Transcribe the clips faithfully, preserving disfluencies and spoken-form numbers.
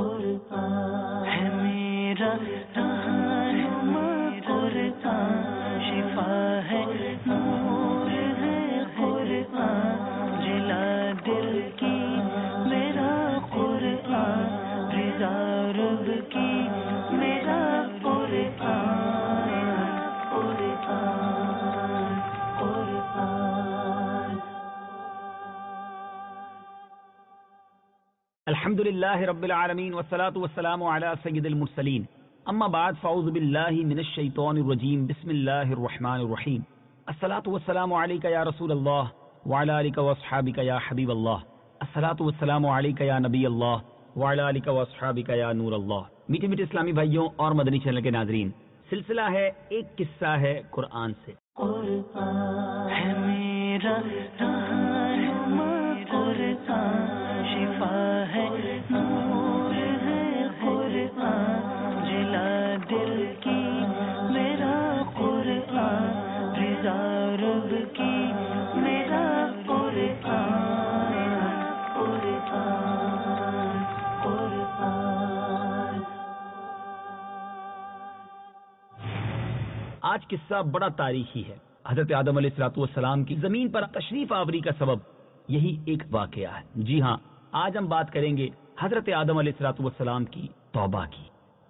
قرآن ہے میرا رہنما قرآن شفا ہے نور ہے قرآن جلا دل کی میرا قرآن رضا رب کی میرا قرآن قرآن قرآن الحمد للہ رب العالمین والصلاة والسلام علی سید المرسلین اما بعد فاعوذ باللہ من الشیطان الرجیم بسم اللہ الرحمن الرحیم الصلاة والسلام علیک یا رسول اللہ وعلی آلک واصحابک یا حبیب اللہ الصلاة والسلام علیک یا نبی اللہ وعلی آلک واصحابک یا نور اللہ۔ میٹھے میٹھے اسلامی بھائیوں اور مدنی چینل کے ناظرین، سلسلہ ہے ایک قصہ ہے قرآن سے۔ قرآن ہے میرا رہنما قرآن شفا ہے نور ہے قرآن جلا دل کی میرا قرآن رضا رب کی میرا قرآن قرآن قرآن۔ آج قصہ بڑا تاریخی ہے۔ حضرت آدم علیہ الصلوۃ والسلام کی زمین پر تشریف آوری کا سبب یہی ایک واقعہ ہے۔ جی ہاں، آج ہم بات کریں گے حضرت آدم علیہ الصلوۃ والسلام کی توبہ کی۔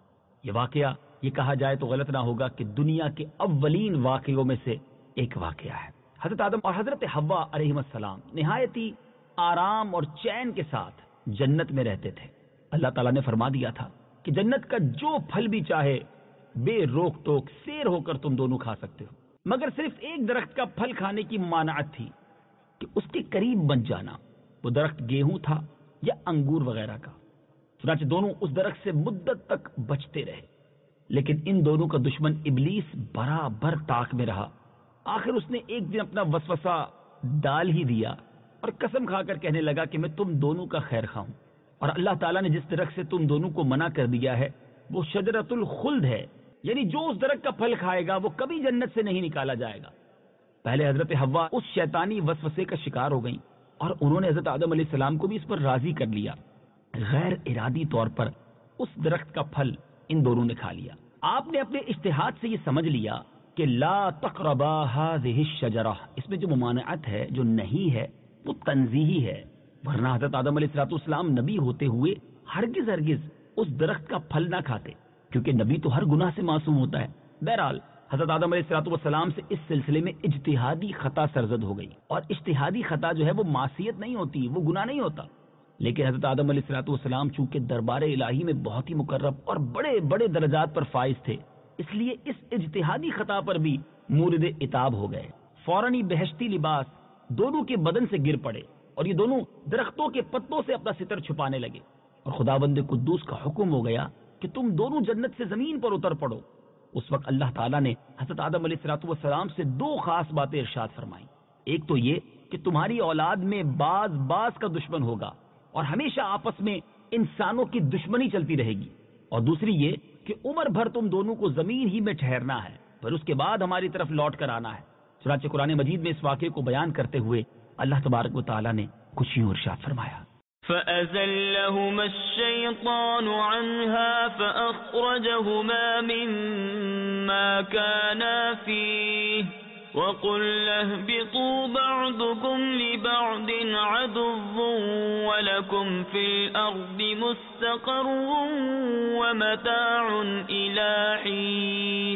یہ واقعہ، یہ کہا جائے تو غلط نہ ہوگا کہ دنیا کے اولین واقعوں میں سے ایک واقعہ ہے۔ حضرت آدم اور حضرت حوا علیہ السلام نہایت ہی آرام اور چین کے ساتھ جنت میں رہتے تھے۔ اللہ تعالیٰ نے فرما دیا تھا کہ جنت کا جو پھل بھی چاہے بے روک ٹوک سیر ہو کر تم دونوں کھا سکتے ہو، مگر صرف ایک درخت کا پھل کھانے کی مانعت تھی کہ اس کے قریب بن جانا۔ وہ درخت گیہوں تھا یا انگور وغیرہ کا۔ چنانچہ دونوں اس درخت سے مدت تک بچتے رہے، لیکن ان دونوں کا دشمن ابلیس برابر طاق میں رہا۔ آخر اس نے ایک دن اپنا وسوسہ ڈال ہی دیا اور قسم کھا کر کہنے لگا کہ میں تم دونوں کا خیر خواہ ہوں، اور اللہ تعالیٰ نے جس درخت سے تم دونوں کو منع کر دیا ہے وہ شجرۃ الخلد ہے، یعنی جو اس درخت کا پھل کھائے گا وہ کبھی جنت سے نہیں نکالا جائے گا۔ پہلے حضرت حوا اس شیطانی وسوسے کا شکار ہو گئیں اور انہوں نے حضرت آدم علیہ السلام کو بھی اس پر راضی کر لیا۔ غیر ارادی طور پر اس درخت کا پھل ان دونوں نے کھا لیا۔ آپ نے اپنے اجتہاد سے یہ سمجھ لیا کہ لا تقربا هذه الشجرہ، اس میں جو ممانعت ہے، جو نہیں ہے، وہ تنزیہی ہے، ورنہ حضرت آدم علیہ السلام نبی ہوتے ہوئے ہرگز ہرگز اس درخت کا پھل نہ کھاتے، کیونکہ نبی تو ہر گناہ سے معصوم ہوتا ہے۔ بہرحال حضرت آدم علیہ السلام سے اس سلسلے میں اجتہادی خطا سرزد ہو گئی، اور اجتہادی خطا جو ہے وہ معصیت نہیں ہوتی، وہ گناہ نہیں ہوتا۔ لیکن حضرت آدم علیہ السلام چونکہ دربار الہی میں بہت ہی مقرب اور بڑے بڑے درجات پر فائز تھے، اس لیے اس اجتہادی خطا پر بھی مورد عتاب ہو گئے۔ فوراً ہی بہشتی لباس دونوں کے بدن سے گر پڑے اور یہ دونوں درختوں کے پتوں سے اپنا ستر چھپانے لگے، اور خداوند قدوس کا حکم ہو گیا کہ تم دونوں جنت سے زمین پر اتر پڑو۔ اس وقت اللہ تعالیٰ نے حضرت آدم علیہ السلام سے دو خاص باتیں ارشاد فرمائیں۔ ایک تو یہ کہ تمہاری اولاد میں بعض بعض کا دشمن ہوگا اور ہمیشہ آپس میں انسانوں کی دشمنی چلتی رہے گی، اور دوسری یہ کہ عمر بھر تم دونوں کو زمین ہی میں ٹھہرنا ہے، پھر اس کے بعد ہماری طرف لوٹ کر آنا ہے۔ چنانچہ قرآن مجید میں اس واقعے کو بیان کرتے ہوئے اللہ تبارک و تعالیٰ نے کچھ یوں ارشاد فرمایا، فَأَزَلَّهُمَا الشَّيْطَانُ عَنْهَا فَأَخْرَجَهُمَا مِمَّا كَانَا فِيهِ وَقُلْنَا اهْبِطُوا بَعْضُكُمْ لِبَعْضٍ عَدُوٌّ وَلَكُمْ فِي الْأَرْضِ مُسْتَقَرٌّ وَمَتَاعٌ إِلَىٰ حِينٍ۔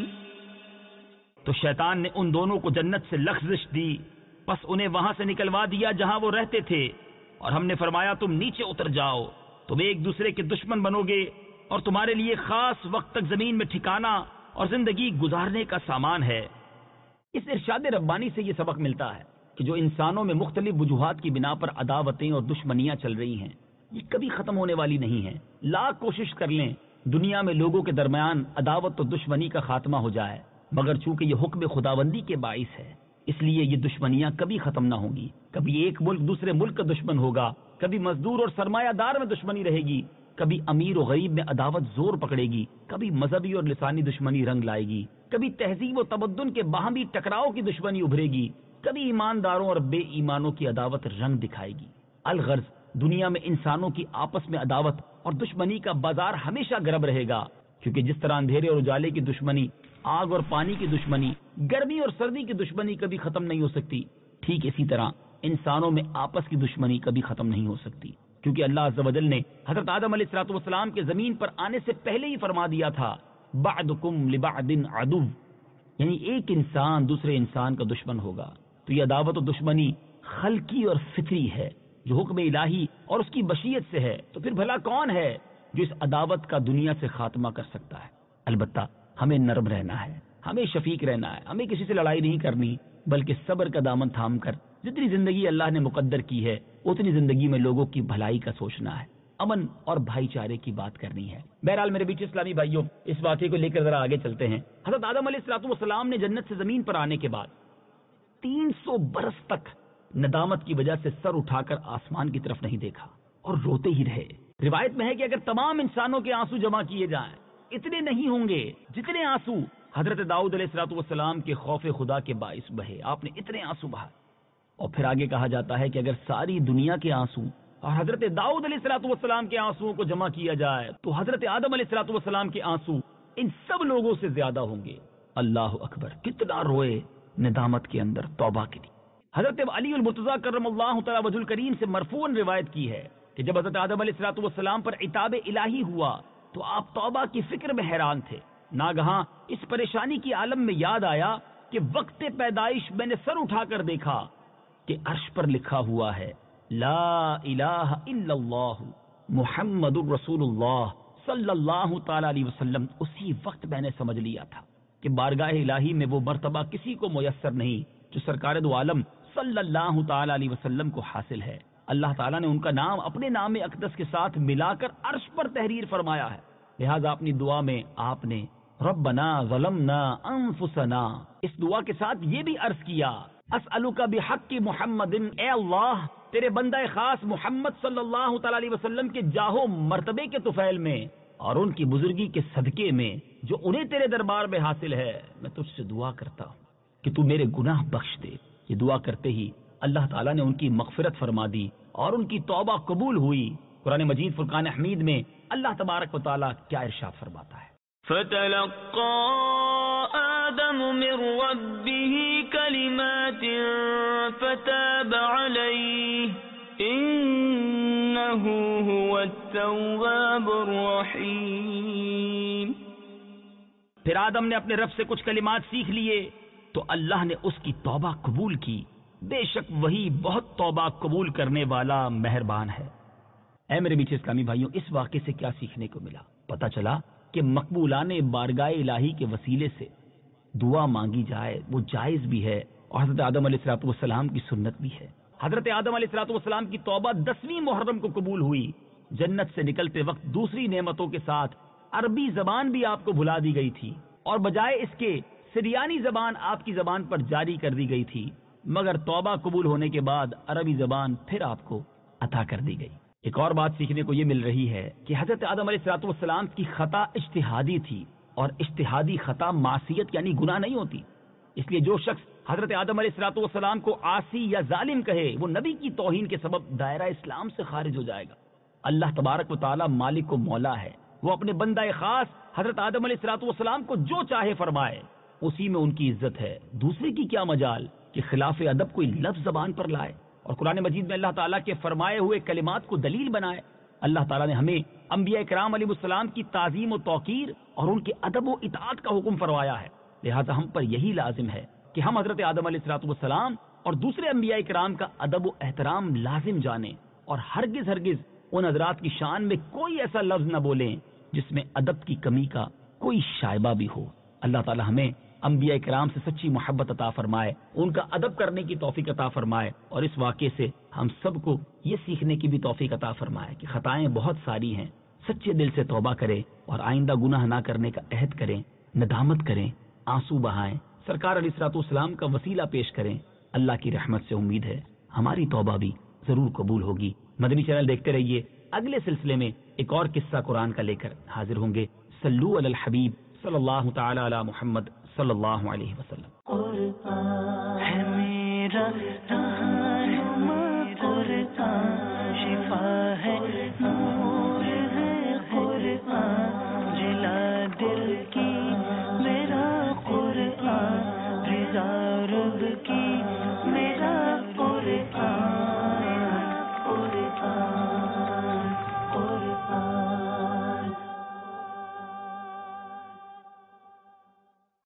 تو شیطان نے ان دونوں کو جنت سے لغزش دی، پس انہیں وہاں سے نکلوا دیا جہاں وہ رہتے تھے، اور ہم نے فرمایا تم نیچے اتر جاؤ، تم ایک دوسرے کے دشمن بنو گے، اور تمہارے لیے خاص وقت تک زمین میں ٹھکانا اور زندگی گزارنے کا سامان ہے۔ اس ارشاد ربانی سے یہ سبق ملتا ہے کہ جو انسانوں میں مختلف وجوہات کی بنا پر عداوتیں اور دشمنیاں چل رہی ہیں، یہ کبھی ختم ہونے والی نہیں ہیں۔ لاکھ کوشش کر لیں دنیا میں لوگوں کے درمیان عداوت و دشمنی کا خاتمہ ہو جائے، مگر چونکہ یہ حکم خداوندی کے باعث ہے، اس لیے یہ دشمنیاں کبھی ختم نہ ہوں گی۔ کبھی ایک ملک دوسرے ملک کا دشمن ہوگا، کبھی مزدور اور سرمایہ دار میں دشمنی رہے گی، کبھی امیر و غریب میں عداوت زور پکڑے گی، کبھی مذہبی اور لسانی دشمنی رنگ لائے گی، کبھی تہذیب و تمدن کے باہمی ٹکراؤ کی دشمنی ابھرے گی، کبھی ایمانداروں اور بے ایمانوں کی عداوت رنگ دکھائے گی۔ الغرض دنیا میں انسانوں کی آپس میں عداوت اور دشمنی کا بازار ہمیشہ گرم رہے گا، کیونکہ جس طرح اندھیرے اور اجالے کی دشمنی، آگ اور پانی کی دشمنی، گرمی اور سردی کی دشمنی کبھی ختم نہیں ہو سکتی، ٹھیک اسی طرح انسانوں میں آپس کی دشمنی کبھی ختم نہیں ہو سکتی، کیونکہ اللہ عز و جل نے حضرت آدم علیہ الصلوۃ والسلام کے زمین پر آنے سے پہلے ہی فرما دیا تھا بعدکم لبعد عدو، یعنی ایک انسان دوسرے انسان کا دشمن ہوگا۔ تو یہ عداوت و دشمنی خلقی اور فطری ہے جو حکم الہی اور اس کی مشیت سے ہے، تو پھر بھلا کون ہے جو اس عداوت کا دنیا سے خاتمہ کر سکتا ہے؟ البتہ ہمیں نرم رہنا ہے، ہمیں شفیق رہنا ہے، ہمیں کسی سے لڑائی نہیں کرنی، بلکہ صبر کا دامن تھام کر جتنی زندگی اللہ نے مقدر کی ہے اتنی زندگی میں لوگوں کی بھلائی کا سوچنا ہے، امن اور بھائی چارے کی بات کرنی ہے۔ بہرحال میرے بیچ اسلامی بھائیوں، اس واقعے کو لے کر ذرا آگے چلتے ہیں۔ حضرت آدم علیہ الصلوۃ والسلام نے جنت سے زمین پر آنے کے بعد تین سو برس تک ندامت کی وجہ سے سر اٹھا کر آسمان کی طرف نہیں دیکھا اور روتے ہی رہے۔ روایت میں ہے کہ اگر تمام انسانوں کے آنسو جمع کیے جائیں اتنے نہیں ہوں گے جتنے آنسو حضرت داؤد علیہ الصلوۃ والسلام کے خوف خدا کے باعث بہے، آپ نے اتنے آنسو بہائے۔ اور پھر آگے کہا جاتا ہے کہ اگر ساری دنیا کے آنسو اور حضرت داؤد علیہ الصلوۃ والسلام کے آنسوؤں کو جمع کیا جائے تو حضرت آدم علیہ الصلوۃ والسلام کے آنسو ان سب لوگوں سے زیادہ ہوں گے۔ اللہ اکبر، کتنا روئے ندامت کے اندر، توبہ کے لیے۔ حضرت علی المرتضیٰ کرم اللہ تعالی وجہ الکریم سے مرفوعاً روایت کی ہے کہ جب حضرت آدم علیہ الصلوۃ والسلام پر عتاب الہی ہوا تو آپ توبہ کی فکر میں حیران تھے۔ ناگہاں اس پریشانی کی عالم میں یاد آیا کہ وقت پیدائش میں نے سر اٹھا کر دیکھا کہ عرش پر لکھا ہوا ہے لا الہ الا اللہ محمد الرسول اللہ صلی اللہ تعالی علیہ وسلم۔ اسی وقت میں نے سمجھ لیا تھا کہ بارگاہ الہی میں وہ مرتبہ کسی کو میسر نہیں جو سرکار دو عالم صلی اللہ تعالی علیہ وسلم کو حاصل ہے۔ اللہ تعالیٰ نے ان کا نام اپنے نام اقدس کے ساتھ ملا کر عرش پر تحریر فرمایا ہے، لہذا اپنی دعا میں آپ نے ربنا ظلمنا انفسنا اس دعا کے ساتھ یہ بھی عرض کیا اسألک بحق محمد، اے اللہ تیرے بندہ خاص محمد صلی اللہ تعالی علیہ وسلم کے جاہو مرتبے کے طفیل میں اور ان کی بزرگی کے صدقے میں جو انہیں تیرے دربار میں حاصل ہے، میں تجھ سے دعا کرتا ہوں کہ تو میرے گناہ بخش دے۔ یہ دعا کرتے ہی اللہ تعالیٰ نے ان کی مغفرت فرما دی اور ان کی توبہ قبول ہوئی۔ قرآن مجید فرقان حمید میں اللہ تبارک و تعالیٰ کیا ارشاد فرماتا ہے؟ فتلقى آدم من ربه كلمات فتاب عليه إنه هو التواب الرحيم۔ پھر آدم نے اپنے رب سے کچھ کلمات سیکھ لیے تو اللہ نے اس کی توبہ قبول کی، بے شک وہی بہت توبہ قبول کرنے والا مہربان ہے۔ اے میرے میٹھے اسلامی بھائیوں، اس واقعے سے کیا سیکھنے کو ملا؟ پتہ چلا کہ مقبولان بارگاہ الہی کے وسیلے سے دعا مانگی جائے وہ جائز بھی ہے اور حضرت آدم علیہ الصلوۃ والسلام کی سنت بھی ہے۔ حضرت آدم علیہ الصلوۃ والسلام کی توبہ دسویں محرم کو قبول ہوئی۔ جنت سے نکلتے وقت دوسری نعمتوں کے ساتھ عربی زبان بھی آپ کو بھلا دی گئی تھی اور بجائے اس کے سریانی زبان آپ کی زبان پر جاری کر دی گئی تھی، مگر توبہ قبول ہونے کے بعد عربی زبان پھر آپ کو عطا کر دی گئی۔ ایک اور بات سیکھنے کو یہ مل رہی ہے کہ حضرت آدم علیہ الصلوۃ والسلام کی خطا اجتہادی تھی اور اجتہادی خطا معصیت یعنی گناہ نہیں ہوتی، اس لیے جو شخص حضرت آدم علیہ الصلوۃ والسلام کو عاصی یا ظالم کہے وہ نبی کی توہین کے سبب دائرہ اسلام سے خارج ہو جائے گا۔ اللہ تبارک و تعالی مالک و مولا ہے، وہ اپنے بندہ خاص حضرت آدم علیہ الصلوۃ والسلام کو جو چاہے فرمائے، اسی میں ان کی عزت ہے۔ دوسرے کی کیا مجال کہ خلاف ادب کوئی لفظ زبان پر لائے اور قرآن مجید میں اللہ تعالیٰ کے فرمائے ہوئے کلمات کو دلیل بنائے۔ اللہ تعالیٰ نے ہمیں انبیاء کرام علیہ السلام کی تعظیم و توقیر اور ان کے ادب و اطاعت کا حکم فرمایا ہے، لہذا ہم پر یہی لازم ہے کہ ہم حضرت آدم علیہ الصلوۃ والسلام اور دوسرے انبیاء کرام کا ادب و احترام لازم جانیں اور ہرگز ہرگز ان حضرات کی شان میں کوئی ایسا لفظ نہ بولیں جس میں ادب کی کمی کا کوئی شائبہ بھی ہو۔ اللہ تعالیٰ ہمیں انبیاء کرام سے سچی محبت عطا فرمائے، ان کا ادب کرنے کی توفیق عطا فرمائے اور اس واقعے سے ہم سب کو یہ سیکھنے کی بھی توفیق عطا فرمائے کہ خطائیں بہت ساری ہیں، سچے دل سے توبہ کریں اور آئندہ گناہ نہ کرنے کا عہد کریں، ندامت کریں، آنسو بہائیں، سرکار علیہ الصلوۃ والسلام کا وسیلہ پیش کریں۔ اللہ کی رحمت سے امید ہے ہماری توبہ بھی ضرور قبول ہوگی۔ مدنی چینل دیکھتے رہیے، اگلے سلسلے میں ایک اور قصہ قرآن کا لے کر حاضر ہوں گے۔ صلو علی الحبیب صلی اللہ تعالی علی محمد صلی اللہ علیہ وسلم۔ قرآن ہے میرا رہنما، قرآن شفا ہے، نور ہے دل کی